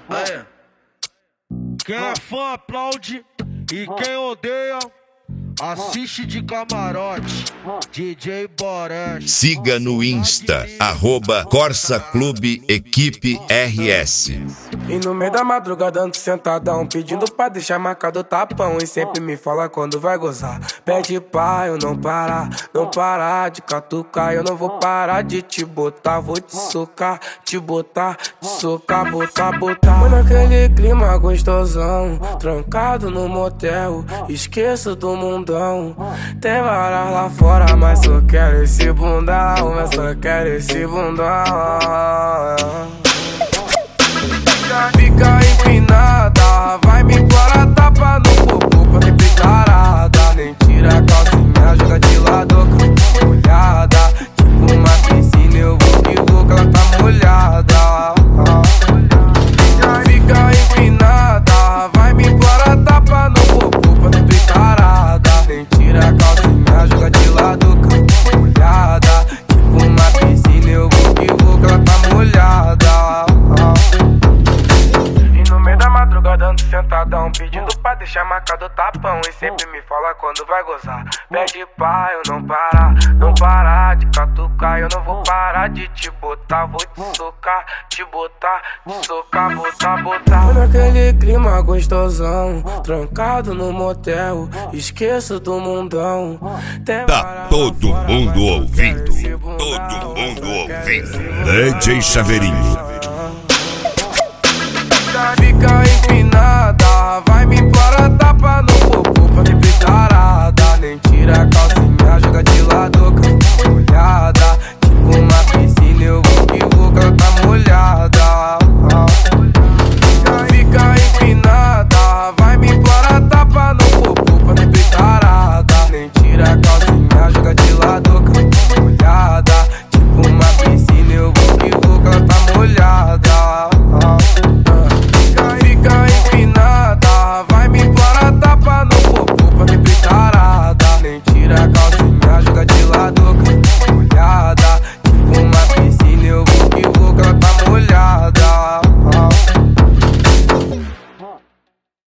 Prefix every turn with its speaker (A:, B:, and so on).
A: Aí. Quem é fã aplaude e quem odeia assiste de camarote. DJ Boreste.
B: Siga no Insta, @Corsa Clube Equipe RS.
C: E no meio da madrugada ando sentadão, pedindo pra deixar marcado o tapão. E sempre me fala quando vai gozar. Pede pra eu não parar de catucar. Eu não vou parar de te botar, vou te socar, te botar, te socar, botar. Foi naquele clima gostosão, trancado no motel, esqueço do mundão. Tem varas lá fora, mas só quero esse bundão, mas só quero esse bundão. Fica empinada, vai me implorar tapa no popô pra sempre tarada. Nem tira a calcinha, joga de lado, com molhada. Tipo uma piscina, eu vou que vou, que ela tá molhada. Fica empinada, vai me implorar tapa no popô pra sempre tarada. Nem tira a calcinha, joga de lado, com molhada. Tipo uma piscina, eu vou que vou, que ela tá molhada. Ando sentadão, pedindo pra deixar marcado o tapão. E sempre me fala quando vai gozar. Pede pra eu não parar de catucar. Eu não vou parar de te botar, vou te socar, te botar, te socar, botar. Foi naquele clima gostosão, trancado no motel, esqueço do mundão.
B: Tá todo mundo ouvindo, todo mundo ouvindo. DJ Chaveirinho